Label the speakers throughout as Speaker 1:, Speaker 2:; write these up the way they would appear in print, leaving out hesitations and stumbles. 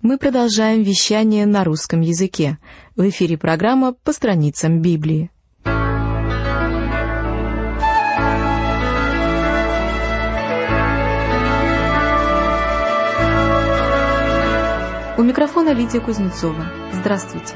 Speaker 1: Мы продолжаем вещание на русском языке. В эфире программа «По страницам Библии». У микрофона Лидия Кузнецова. Здравствуйте.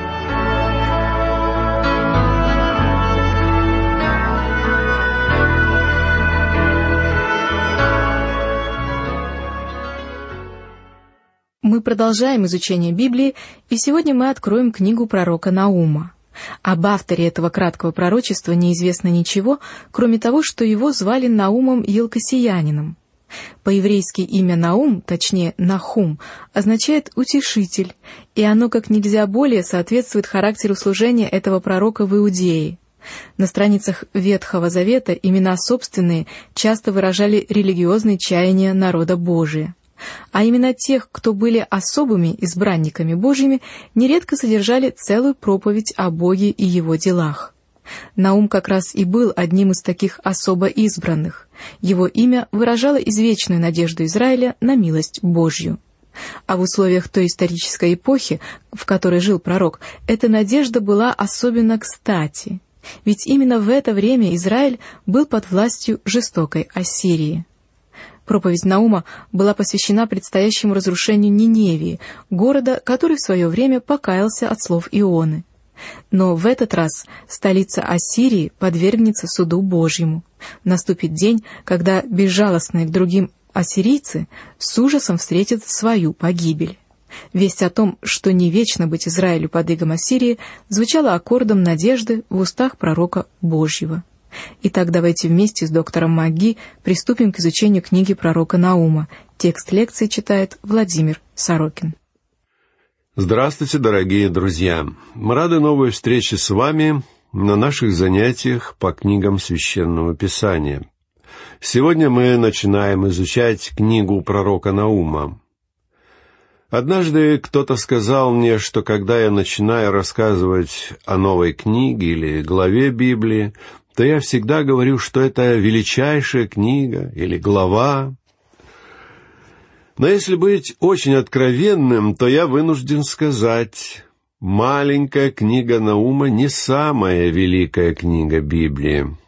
Speaker 1: Мы продолжаем изучение Библии, и сегодня мы откроем книгу пророка Наума. Об авторе этого краткого пророчества неизвестно ничего, кроме того, что его звали Наумом Елкосиянином. По-еврейски имя Наум, точнее Нахум, означает «утешитель», и оно как нельзя более соответствует характеру служения этого пророка в Иудее. На страницах Ветхого Завета имена собственные часто выражали религиозные чаяния народа Божия. А имена тех, кто были особыми избранниками Божьими, нередко содержали целую проповедь о Боге и Его делах. Наум как раз и был одним из таких особо избранных. Его имя выражало извечную надежду Израиля на милость Божью. А в условиях той исторической эпохи, в которой жил пророк, эта надежда была особенно кстати. Ведь именно в это время Израиль был под властью жестокой Ассирии. Проповедь Наума была посвящена предстоящему разрушению Ниневии, города, который в свое время покаялся от слов Ионы. Но в этот раз столица Ассирии подвергнется суду Божьему. Наступит день, когда безжалостные к другим ассирийцы с ужасом встретят свою погибель. Весть о том, что не вечно быть Израилю под игом Ассирии, звучала аккордом надежды в устах пророка Божьего. Итак, давайте вместе с доктором МакГи приступим к изучению книги пророка Наума. Текст лекции читает Владимир Сорокин.
Speaker 2: Здравствуйте, дорогие друзья! Мы рады новой встрече с вами на наших занятиях по книгам Священного Писания. Сегодня мы начинаем изучать книгу пророка Наума. Однажды кто-то сказал мне, что когда я начинаю рассказывать о новой книге или главе Библии, то я всегда говорю, что это величайшая книга или глава. Но если быть очень откровенным, то я вынужден сказать, маленькая книга Наума не самая великая книга Библии.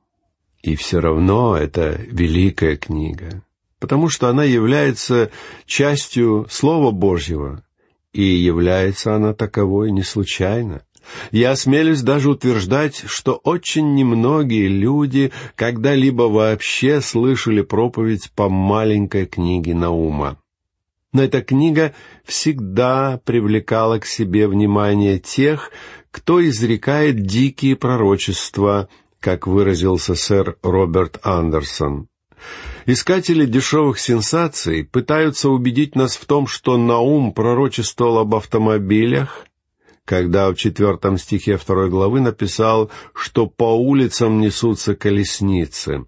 Speaker 2: И все равно это великая книга, потому что она является частью Слова Божьего, и является она таковой не случайно. Я осмелюсь даже утверждать, что очень немногие люди когда-либо вообще слышали проповедь по маленькой книге Наума. Но эта книга всегда привлекала к себе внимание тех, кто изрекает дикие пророчества, как выразился сэр Роберт Андерсон. Искатели дешевых сенсаций пытаются убедить нас в том, что Наум пророчествовал об автомобилях, когда в 4 стихе 2 главы написал, что по улицам несутся колесницы.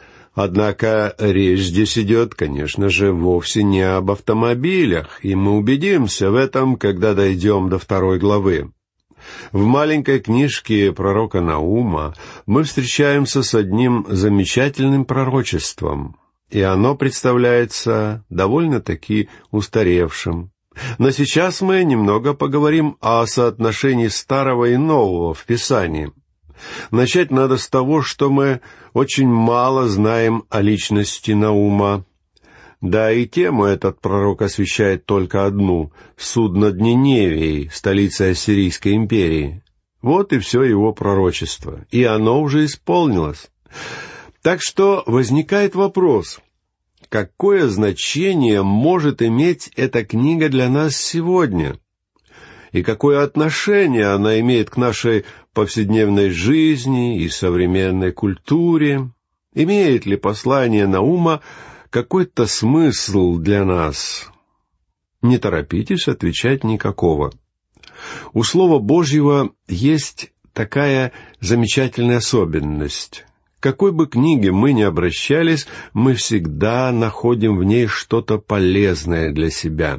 Speaker 2: Однако речь здесь идет, конечно же, вовсе не об автомобилях, и мы убедимся в этом, когда дойдем до 2 главы. В маленькой книжке пророка Наума мы встречаемся с одним замечательным пророчеством, и оно представляется довольно-таки устаревшим. Но сейчас мы немного поговорим о соотношении старого и нового в Писании. Начать надо с того, что мы очень мало знаем о личности Наума. Да и тему этот пророк освещает только одну — суд над Ниневией, столицей Ассирийской империи. Вот и все его пророчество, и оно уже исполнилось. Так что возникает вопрос — какое значение может иметь эта книга для нас сегодня? И какое отношение она имеет к нашей повседневной жизни и современной культуре? Имеет ли послание Наума какой-то смысл для нас? Не торопитесь отвечать никакого. У Слова Божьего есть такая замечательная особенность. К какой бы книге мы ни обращались, мы всегда находим в ней что-то полезное для себя.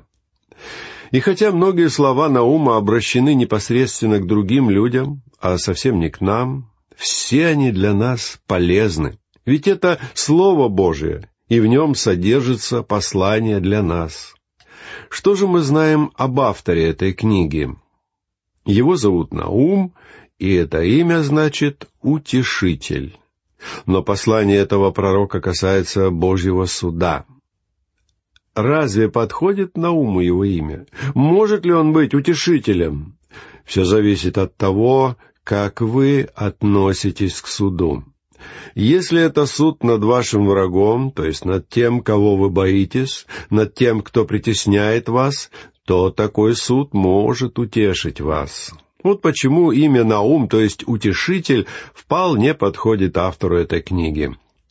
Speaker 2: И хотя многие слова Наума обращены непосредственно к другим людям, а совсем не к нам, все они для нас полезны. Ведь это Слово Божие, и в нем содержится послание для нас. Что же мы знаем об авторе этой книги? Его зовут Наум, и это имя значит «утешитель». Но послание этого пророка касается Божьего суда. Разве подходит Науму его имя? Может ли он быть утешителем? Все зависит от того, как вы относитесь к суду. Если это суд над вашим врагом, то есть над тем, кого вы боитесь, над тем, кто притесняет вас, то такой суд может утешить вас. Вот почему имя Наум, то есть утешитель, вполне подходит автору этой книги.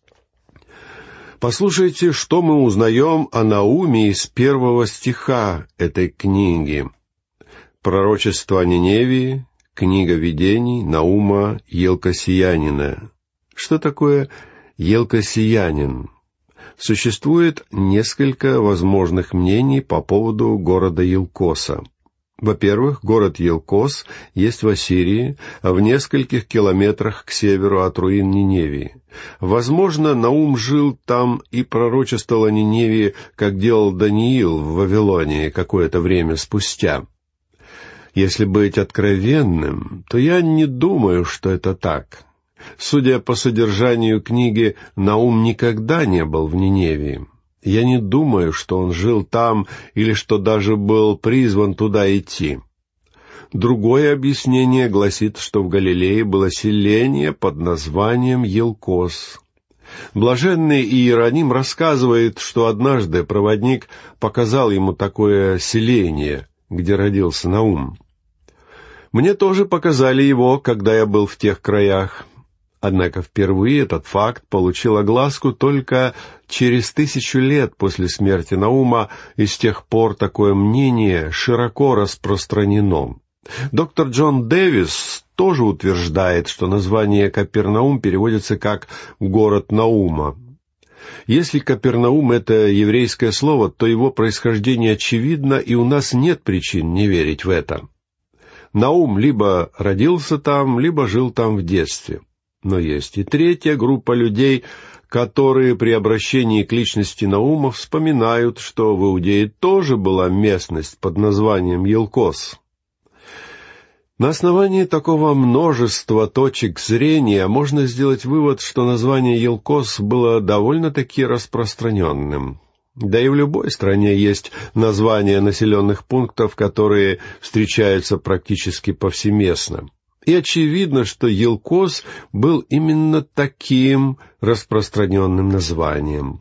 Speaker 2: Послушайте, что мы узнаем о Науме из 1 стиха этой книги. Пророчество о Ниневии, книга видений Наума Елкосиянина. Что такое Елкосиянин? Существует несколько возможных мнений по поводу города Елкоса. Во-первых, город Елкос есть в Ассирии, в нескольких километрах к северу от руин Ниневии. Возможно, Наум жил там и пророчествовал о Ниневии, как делал Даниил в Вавилонии какое-то время спустя. Если быть откровенным, то я не думаю, что это так. Судя по содержанию книги, Наум никогда не был в Ниневии. Я не думаю, что он жил там или что даже был призван туда идти. Другое объяснение гласит, что в Галилее было селение под названием Елкос. Блаженный Иероним рассказывает, что однажды проводник показал ему такое селение, где родился Наум. Мне тоже показали его, когда я был в тех краях. Однако впервые этот факт получил огласку только через 1000 лет после смерти Наума, и с тех пор такое мнение широко распространено. Доктор Джон Дэвис тоже утверждает, что название Капернаум переводится как «город Наума». Если Капернаум — это еврейское слово, то его происхождение очевидно, и у нас нет причин не верить в это. Наум либо родился там, либо жил там в детстве. Но есть и третья группа людей, которые при обращении к личности Наума вспоминают, что в Иудее тоже была местность под названием Елкос. На основании такого множества точек зрения можно сделать вывод, что название Елкос было довольно-таки распространенным. Да и в любой стране есть названия населенных пунктов, которые встречаются практически повсеместно. И очевидно, что Елкос был именно таким распространенным названием.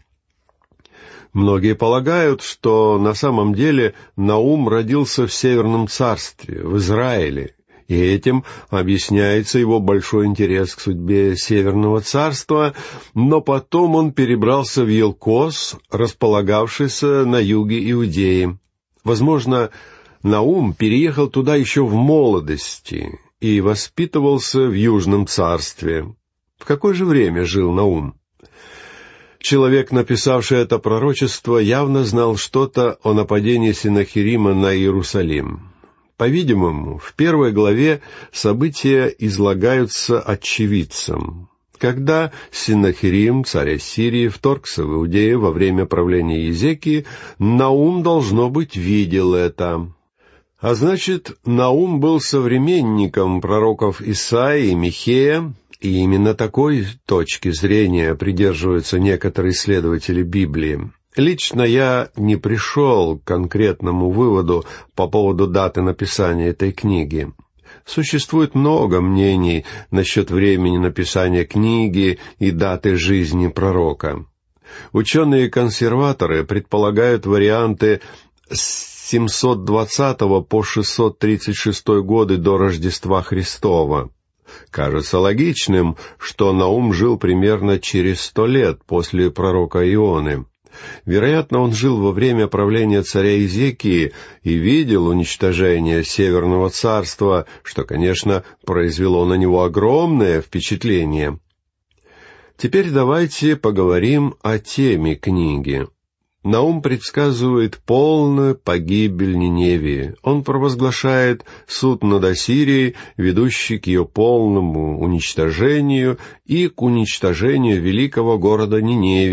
Speaker 2: Многие полагают, что на самом деле Наум родился в Северном царстве, в Израиле, и этим объясняется его большой интерес к судьбе Северного царства, но потом он перебрался в Елкос, располагавшийся на юге Иудеи. Возможно, Наум переехал туда еще в молодости и воспитывался в Южном царстве. В какое же время жил Наум? Человек, написавший это пророчество, явно знал что-то о нападении Сеннахерима на Иерусалим. По-видимому, в 1 главе события излагаются очевидцам. Когда Сеннахерим, царь Ассирии, вторгся в Иудею во время правления Иезекии, Наум, должно быть, видел это. А значит, Наум был современником пророков Исаии и Михея, и именно такой точки зрения придерживаются некоторые исследователи Библии. Лично я не пришел к конкретному выводу по поводу даты написания этой книги. Существует много мнений насчет времени написания книги и даты жизни пророка. Ученые-консерваторы предполагают варианты с 720 по 636 годы до Рождества Христова. Кажется логичным, что Наум жил примерно через 100 лет после пророка Ионы. Вероятно, он жил во время правления царя Иезекии и видел уничтожение Северного царства, что, конечно, произвело на него огромное впечатление. Теперь давайте поговорим о теме книги. Наум предсказывает полную погибель Ниневии. Он провозглашает суд над Ассирией, ведущий к ее полному уничтожению и к уничтожению великого города Ниневии,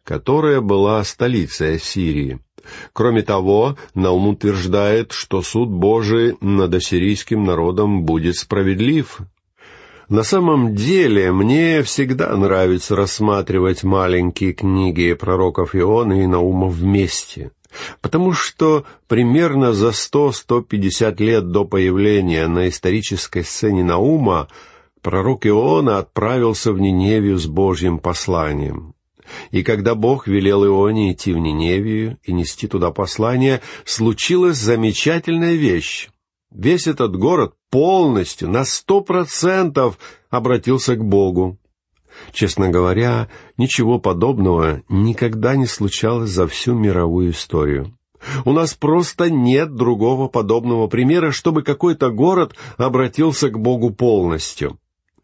Speaker 2: которая была столицей Ассирии. Кроме того, Наум утверждает, что суд Божий над ассирийским народом будет справедлив. На самом деле, мне всегда нравится рассматривать маленькие книги пророков Ионы и Наума вместе, потому что примерно за 100-150 лет до появления на исторической сцене Наума пророк Иона отправился в Ниневию с Божьим посланием. И когда Бог велел Ионе идти в Ниневию и нести туда послание, случилась замечательная вещь. Весь этот город полностью, на 100% обратился к Богу. Честно говоря, ничего подобного никогда не случалось за всю мировую историю. У нас просто нет другого подобного примера, чтобы какой-то город обратился к Богу полностью.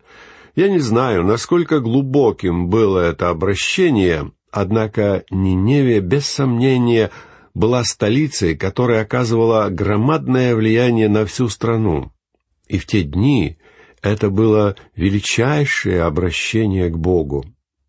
Speaker 2: Я не знаю, насколько глубоким было это обращение, однако Ниневия, без сомнения, была столицей, которая оказывала громадное влияние на всю страну. И в те дни это было величайшее обращение к Богу.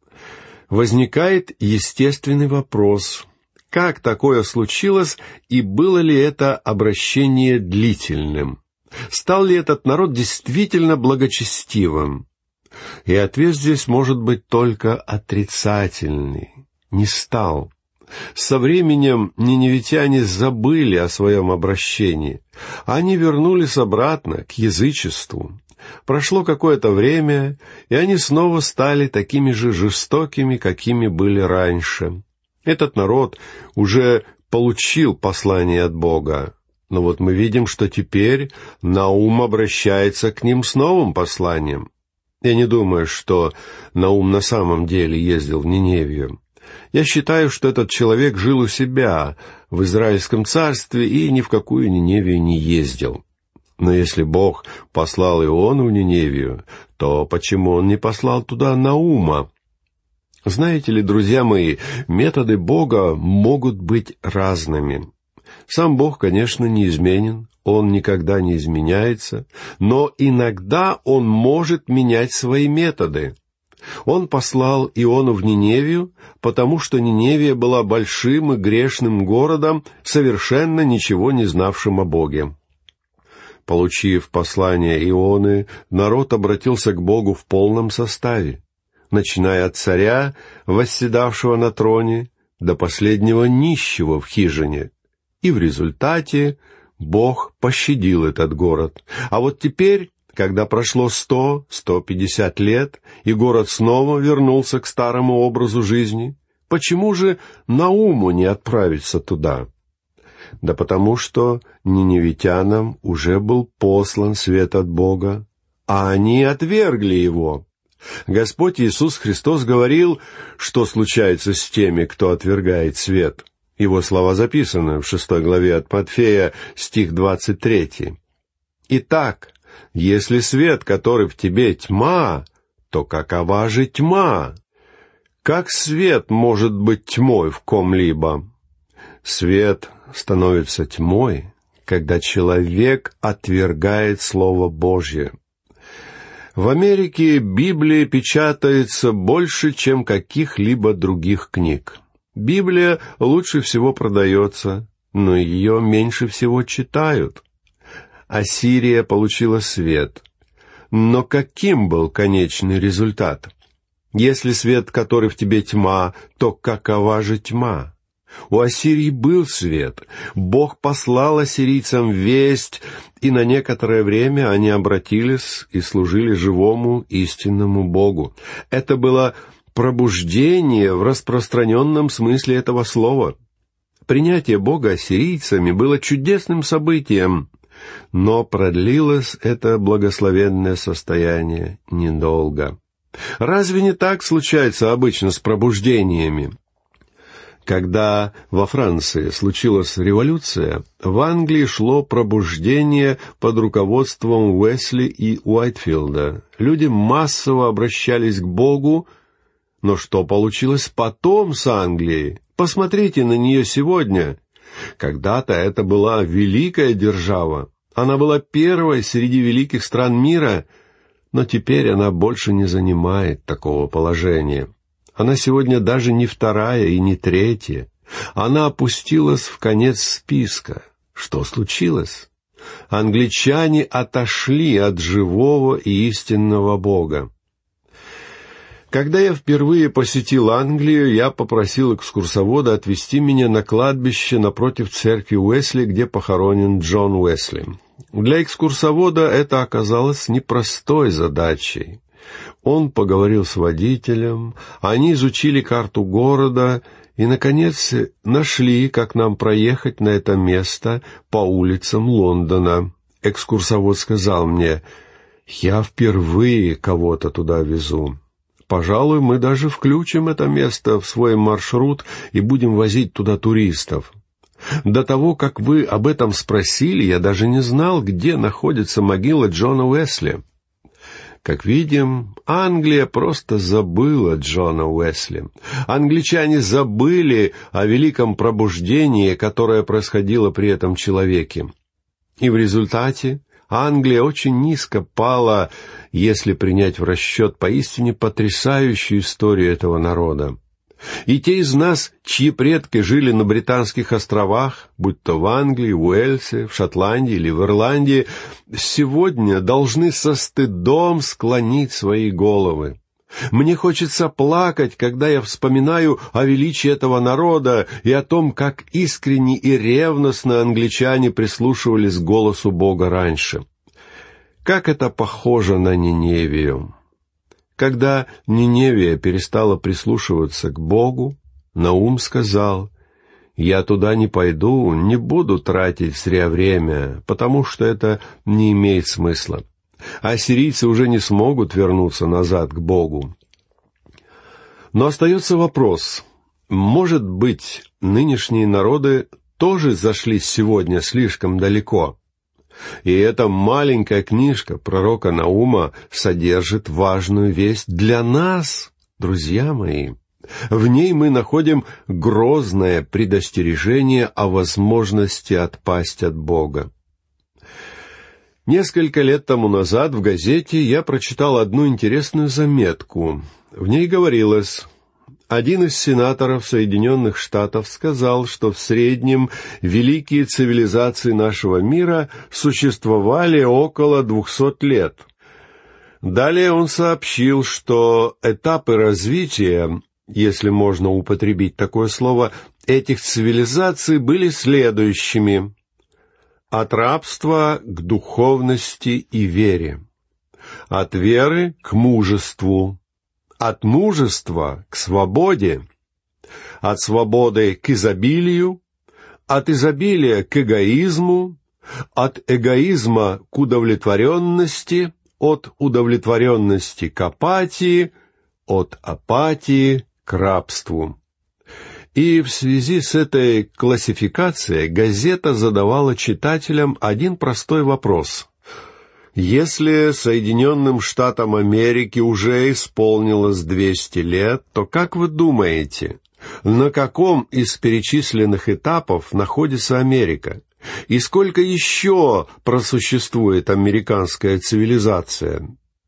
Speaker 2: Возникает естественный вопрос: как такое случилось, и было ли это обращение длительным? Стал ли этот народ действительно благочестивым? И ответ здесь может быть только отрицательный. Не стал. Со временем ниневитяне забыли о своем обращении. Они вернулись обратно к язычеству. Прошло какое-то время, и они снова стали такими же жестокими, какими были раньше. Этот народ уже получил послание от Бога. Но вот мы видим, что теперь Наум обращается к ним с новым посланием. Я не думаю, что Наум на самом деле ездил в Ниневию. Я считаю, что этот человек жил у себя в Израильском царстве и ни в какую Ниневию не ездил. Но если Бог послал Иону в Ниневию, то почему Он не послал туда Наума? Знаете ли, друзья мои, методы Бога могут быть разными. Сам Бог, конечно, неизменен, Он никогда не изменяется, но иногда Он может менять свои методы. Он послал Иону в Ниневию, потому что Ниневия была большим и грешным городом, совершенно ничего не знавшим о Боге. Получив послание Ионы, народ обратился к Богу в полном составе, начиная от царя, восседавшего на троне, до последнего нищего в хижине. И в результате Бог пощадил этот город. А вот теперь, когда прошло 100-150 лет, и город снова вернулся к старому образу жизни, почему же Науму не отправиться туда? Да потому что ниневитянам уже был послан свет от Бога, а они отвергли его. Господь Иисус Христос говорил, что случается с теми, кто отвергает свет. Его слова записаны в 6 главе от Матфея, стих 23. «Итак, если свет, который в тебе, тьма, то какова же тьма? Как свет может быть тьмой в ком-либо? Свет становится тьмой, когда человек отвергает Слово Божье». В Америке Библия печатается больше, чем каких-либо других книг. Библия лучше всего продается, но ее меньше всего читают. Ассирия получила свет. Но каким был конечный результат? Если свет, который в тебе тьма, то какова же тьма? У Ассирии был свет. Бог послал ассирийцам весть, и на некоторое время они обратились и служили живому истинному Богу. Это было пробуждение в распространенном смысле этого слова. Принятие Бога ассирийцами было чудесным событием, но продлилось это благословенное состояние недолго. Разве не так случается обычно с пробуждениями? Когда во Франции случилась революция, в Англии шло пробуждение под руководством Уэсли и Уайтфилда. Люди массово обращались к Богу, но что получилось потом с Англией? Посмотрите на нее сегодня. Когда-то это была великая держава. Она была первой среди великих стран мира, но теперь она больше не занимает такого положения. Она сегодня даже не вторая и не третья. Она опустилась в конец списка. Что случилось? Англичане отошли от живого и истинного Бога. Когда я впервые посетил Англию, я попросил экскурсовода отвезти меня на кладбище напротив церкви Уэсли, где похоронен Джон Уэсли. Для экскурсовода это оказалось непростой задачей. Он поговорил с водителем, они изучили карту города и, наконец, нашли, как нам проехать на это место по улицам Лондона. Экскурсовод сказал мне: «Я впервые кого-то туда везу. Пожалуй, мы даже включим это место в свой маршрут и будем возить туда туристов. До того, как вы об этом спросили, я даже не знал, где находится могила Джона Уэсли». Как видим, Англия просто забыла Джона Уэсли. Англичане забыли о великом пробуждении, которое происходило при этом человеке. И в результате Англия очень низко пала, если принять в расчет поистине потрясающую историю этого народа. И те из нас, чьи предки жили на Британских островах, будь то в Англии, в Уэльсе, в Шотландии или в Ирландии, сегодня должны со стыдом склонить свои головы. Мне хочется плакать, когда я вспоминаю о величии этого народа и о том, как искренне и ревностно англичане прислушивались к голосу Бога раньше. Как это похоже на Ниневию! Когда Ниневия перестала прислушиваться к Богу, Наум сказал: «Я туда не пойду, не буду тратить зря время, потому что это не имеет смысла. Ассирийцы уже не смогут вернуться назад к Богу». Но остается вопрос: может быть, нынешние народы тоже зашли сегодня слишком далеко? И эта маленькая книжка пророка Наума содержит важную весть для нас, друзья мои. В ней мы находим грозное предостережение о возможности отпасть от Бога. Несколько лет тому назад в газете я прочитал одну интересную заметку. В ней говорилось: один из сенаторов Соединенных Штатов сказал, что в среднем великие цивилизации нашего мира существовали около 200 лет. Далее он сообщил, что этапы развития, если можно употребить такое слово, этих цивилизаций были следующими: от рабства к духовности и вере, от веры к мужеству, от мужества к свободе, от свободы к изобилию, от изобилия к эгоизму, от эгоизма к удовлетворенности, от удовлетворенности к апатии, от апатии к рабству. И в связи с этой классификацией газета задавала читателям один простой вопрос: если Соединенным Штатам Америки уже исполнилось 200 лет, то как вы думаете, на каком из перечисленных этапов находится Америка? И сколько еще просуществует американская цивилизация?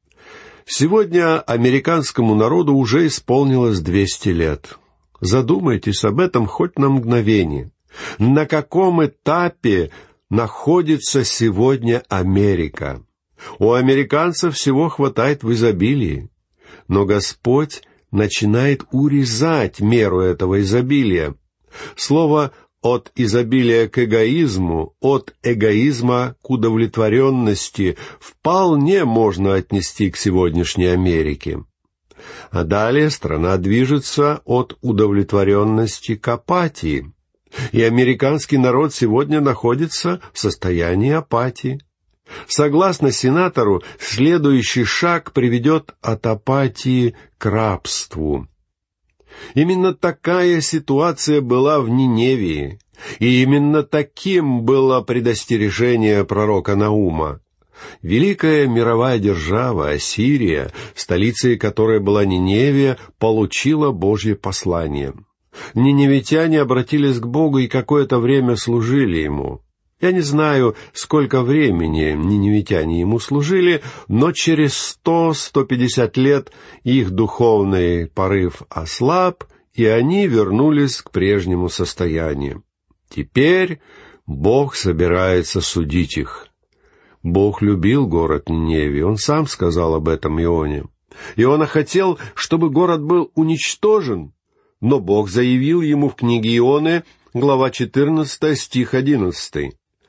Speaker 2: Сегодня американскому народу уже исполнилось 200 лет. Задумайтесь об этом хоть на мгновение. На каком этапе находится сегодня Америка? У американцев всего хватает в изобилии, но Господь начинает урезать меру этого изобилия. Слово «от изобилия к эгоизму», «от эгоизма к удовлетворенности» вполне можно отнести к сегодняшней Америке. А далее страна движется от удовлетворенности к апатии, и американский народ сегодня находится в состоянии апатии. Согласно сенатору, следующий шаг приведет от апатии к рабству. Именно такая ситуация была в Ниневии, и именно таким было предостережение пророка Наума. Великая мировая держава Ассирия, столицей которой была Ниневия, получила Божье послание. Ниневитяне обратились к Богу и какое-то время служили Ему. Я не знаю, сколько времени ниневитяне ему служили, но через 100-150 лет их духовный порыв ослаб, и они вернулись к прежнему состоянию. Теперь Бог собирается судить их. Бог любил город Ниневию, Он сам сказал об этом Ионе. Иона хотел, чтобы город был уничтожен, но Бог заявил ему в книге Ионы, глава 14, стих 11.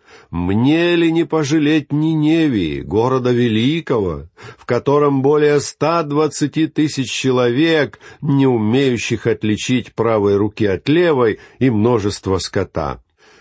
Speaker 2: «Мне ли не пожалеть Ниневии, города великого, в котором более 120 тысяч человек, не умеющих отличить правой руки от левой, и множество скота?»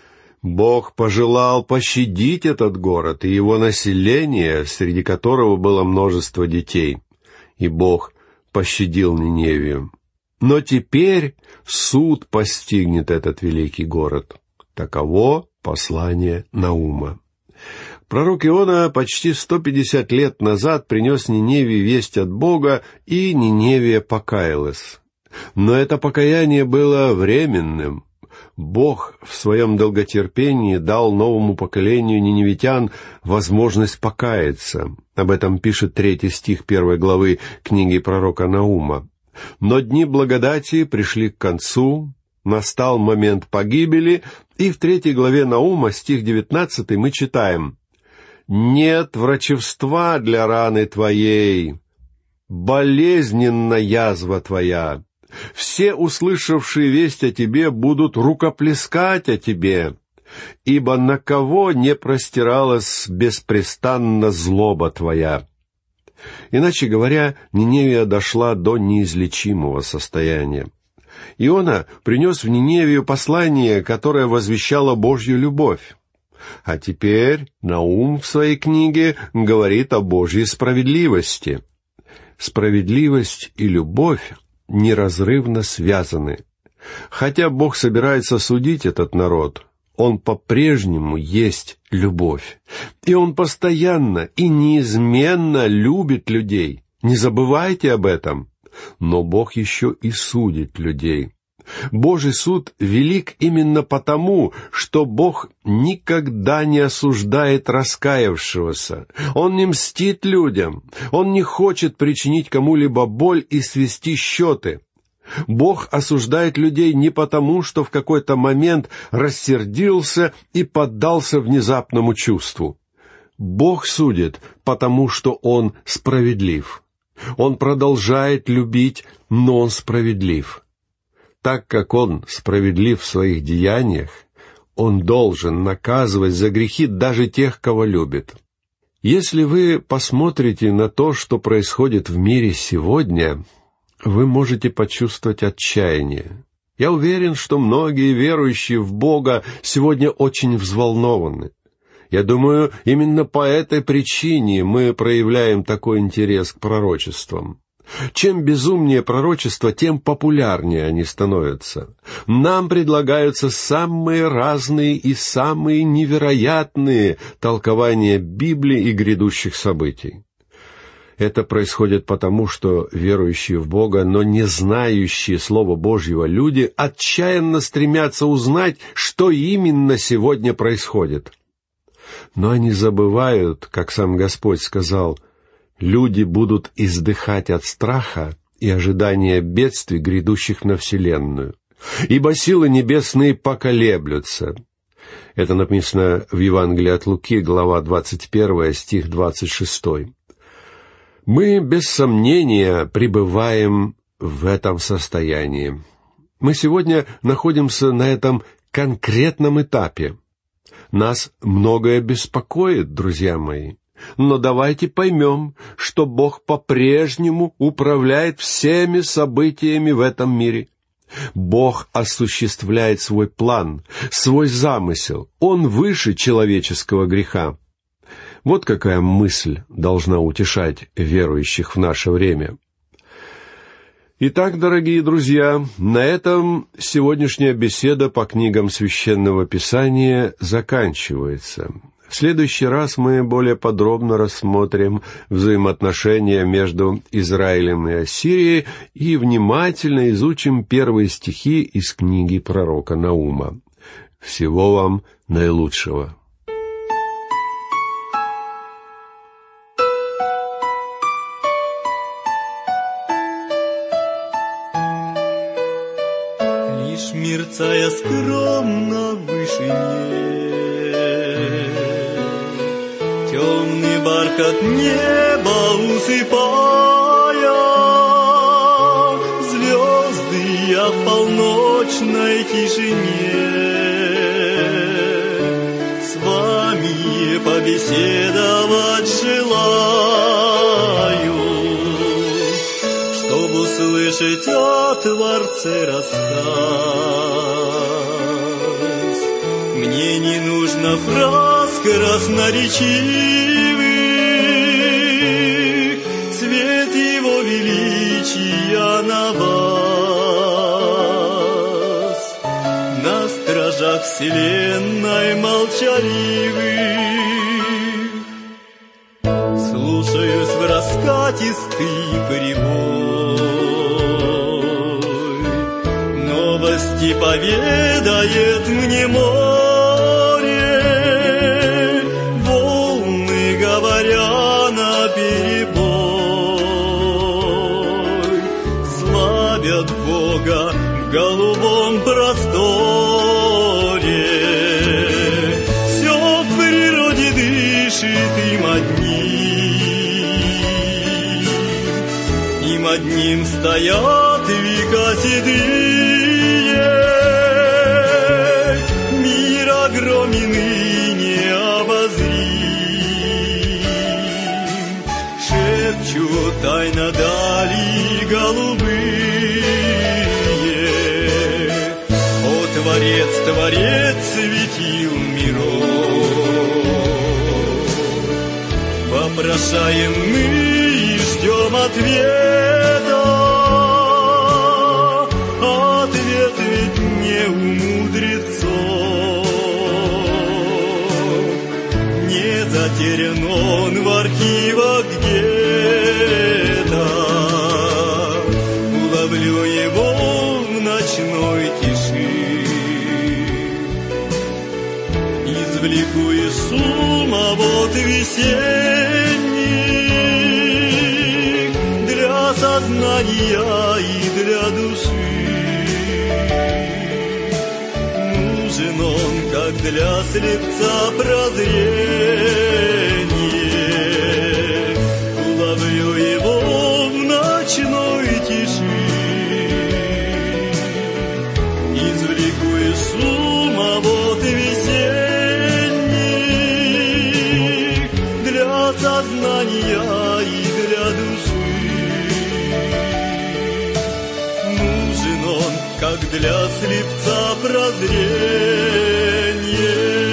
Speaker 2: Бог пожелал пощадить этот город и его население, среди которого было множество детей. И Бог пощадил Ниневию. Но теперь суд постигнет этот великий город. Таково послание Наума. Пророк Иона почти 150 лет назад принес Ниневии весть от Бога, и Ниневия покаялась. Но это покаяние было временным. Бог в своем долготерпении дал новому поколению ниневитян возможность покаяться. Об этом пишет 3 стих 1 главы книги пророка Наума. Но дни благодати пришли к концу, настал момент погибели, и в 3 главе Наума, стих 19, мы читаем: «Нет врачевства для раны твоей, болезненна язва твоя. Все, услышавшие весть о тебе, будут рукоплескать о тебе, ибо на кого не простиралась беспрестанно злоба твоя». Иначе говоря, Ниневия дошла до неизлечимого состояния. Иона принес в Ниневию послание, которое возвещало Божью любовь. А теперь Наум в своей книге говорит о Божьей справедливости. Справедливость и любовь неразрывно связаны. Хотя Бог собирается судить этот народ, Он по-прежнему есть любовь. И Он постоянно и неизменно любит людей. Не забывайте об этом. Но Бог еще и судит людей. Божий суд велик именно потому, что Бог никогда не осуждает раскаявшегося. Он не мстит людям. Он не хочет причинить кому-либо боль и свести счеты. Бог осуждает людей не потому, что в какой-то момент рассердился и поддался внезапному чувству. Бог судит, потому что Он справедлив. Он продолжает любить, но Он справедлив. Так как Он справедлив в своих деяниях, Он должен наказывать за грехи даже тех, кого любит. Если вы посмотрите на то, что происходит в мире сегодня, вы можете почувствовать отчаяние. Я уверен, что многие верующие в Бога сегодня очень взволнованы. Я думаю, именно по этой причине мы проявляем такой интерес к пророчествам. Чем безумнее пророчества, тем популярнее они становятся. Нам предлагаются самые разные и самые невероятные толкования Библии и грядущих событий. Это происходит потому, что верующие в Бога, но не знающие Слова Божьего люди отчаянно стремятся узнать, что именно сегодня происходит. Но они забывают, как сам Господь сказал, люди будут издыхать от страха и ожидания бедствий, грядущих на вселенную. Ибо силы небесные поколеблются. Это написано в Евангелии от Луки, глава 21, стих 26. Мы, без сомнения, пребываем в этом состоянии. Мы сегодня находимся на этом конкретном этапе. Нас многое беспокоит, друзья мои. Но давайте поймем, что Бог по-прежнему управляет всеми событиями в этом мире. Бог осуществляет свой план, свой замысел. Он выше человеческого греха. Вот какая мысль должна утешать верующих в наше время. Итак, дорогие друзья, на этом сегодняшняя беседа по книгам Священного Писания заканчивается. В следующий раз мы более подробно рассмотрим взаимоотношения между Израилем и Ассирией и внимательно изучим первые стихи из книги пророка Наума. Всего вам наилучшего.
Speaker 3: мерцая скромно в вышине. Темный бархат неба усыпая, звезды я в полночной тишине с вами побеседовать желаю, чтоб услышать о Творце рассказ. Мне не нужно фраз красноречивых, свет Его величия на вас, на стражах вселенной молчаливых. Слушаюсь в раскатистый прибой, новости поведает мне море, волны говоря наперебой, славят Бога в голубом просторе. Все в природе дышит им одним стоят века седые. Мир огромен и необозрим, шепчут тайно дали голубые. О, Творец, Творец светил миров, вопрошаем мы и ждем ответа. Ответ ведь не у мудрецов, не затерян он в архивах где-то. Уловлю его в ночной тиши, извлеку из шума вод весенних для сознания и для души. Нужен он, как для слепца, прозрение. Уловлю его в ночной тиши, извлеку из шума вод весенних для сознания и для души. Нужен он, как для слепца, прозрение.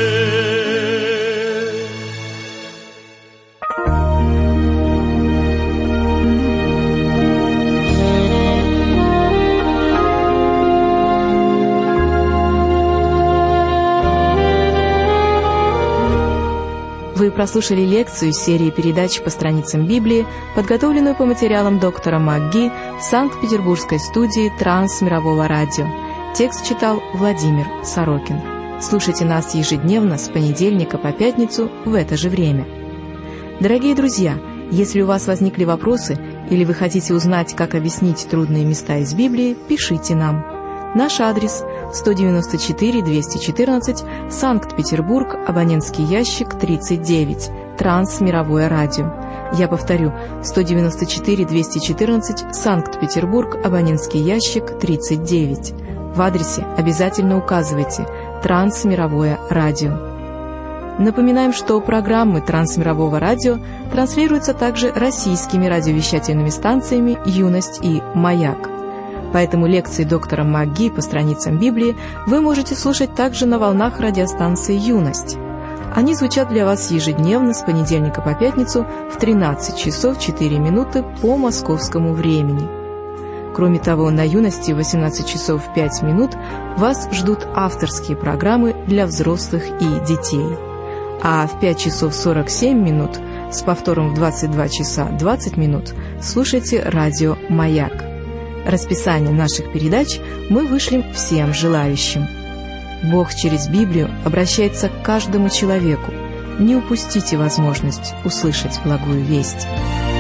Speaker 1: Вы прослушали лекцию из серии передач по страницам Библии, подготовленную по материалам доктора МакГи в Санкт-Петербургской студии Трансмирового радио. Текст читал Владимир Сорокин. Слушайте нас ежедневно с понедельника по пятницу в это же время. Дорогие друзья, если у вас возникли вопросы или вы хотите узнать, как объяснить трудные места из Библии, пишите нам. Наш адрес – 194-214, Санкт-Петербург, абонентский ящик 39, Трансмировое радио. Я повторю, 194-214, Санкт-Петербург, абонентский ящик 39. В адресе обязательно указывайте «Трансмировое радио». Напоминаем, что программы Трансмирового радио транслируются также российскими радиовещательными станциями «Юность» и «Маяк». Поэтому лекции доктора МакГи по страницам Библии вы можете слушать также на волнах радиостанции «Юность». Они звучат для вас ежедневно с понедельника по пятницу в 13 часов 4 минуты по московскому времени. Кроме того, на «Юности» в 18 часов 5 минут вас ждут авторские программы для взрослых и детей. А в 5 часов 47 минут с повтором в 22 часа 20 минут слушайте радио «Маяк». Расписание наших передач мы вышлем всем желающим. Бог через Библию обращается к каждому человеку. Не упустите возможность услышать благую весть.